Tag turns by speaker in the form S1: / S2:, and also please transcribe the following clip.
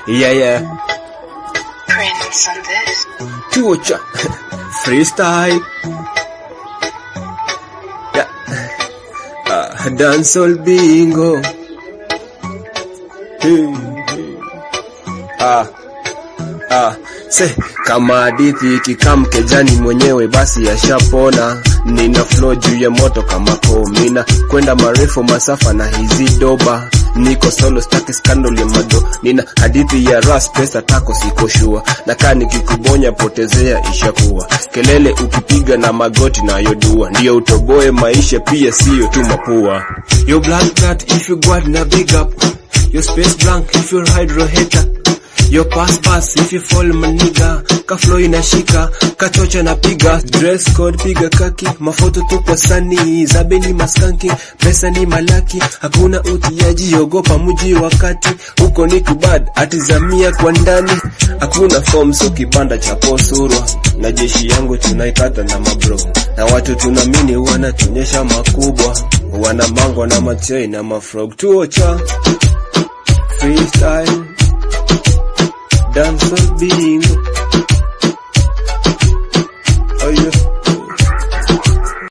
S1: Yeah.
S2: Prince on this.
S1: Tuocha. Freestyle. Yeah. Dancehall bingo. Se kama hadithi ikikam kejani mwenyewe basi yashapona. Nina flow juu ya moto kama komina, kwenda marefu masafa na hizi doba. Niko solo staki scandal ya mado. Nina hadithi ya ras pesa tako siko shua. Nakaa nikikubonya potezea ishakuwa. Kelele ukipiga na magoti na yodua. Ndiyo utoboe maisha pia siyo tu mapua. Yo black cat if you got na big up. Yo space blank if you're hydro hater. Yo pass if you fall maniga. Ka flow inashika, kachocha na piga. Dress code piga kaki, mafoto tu kwa sani. Zabe ni maskanki, pesa ni malaki. Hakuna utiaji, ogopa muji wakati. Huko ni kubad, atizamia kwa ndani. Hakuna form so kibanda cha posurwa. Na jeshi yangu tunaikata na mabro. Na watu tunamini wanatunyesha makubwa. Wana mango na machoi na mafrog. Tuocha freestyle. Dancehall bingo.